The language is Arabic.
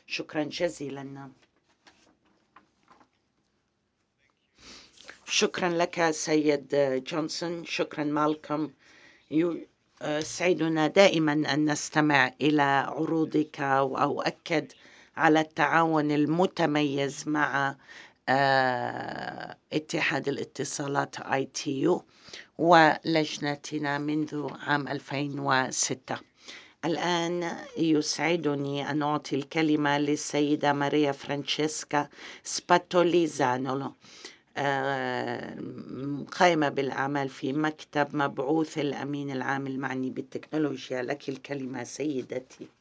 شكرا جزيلا. شكرا لك سيد جونسون. شكرا مالكم. يسعدنا دائما أن نستمع إلى عروضك، وأؤكد على التعاون المتميز مع اتحاد الاتصالات ITU ولجنتنا منذ عام 2006. الآن يسعدني أن أعطي الكلمة للسيدة ماريا فرانشيسكا سباتوليزانو، قائمة بالأعمال في مكتب مبعوث الأمين العام المعني بالتكنولوجيا. لك الكلمة سيدتي.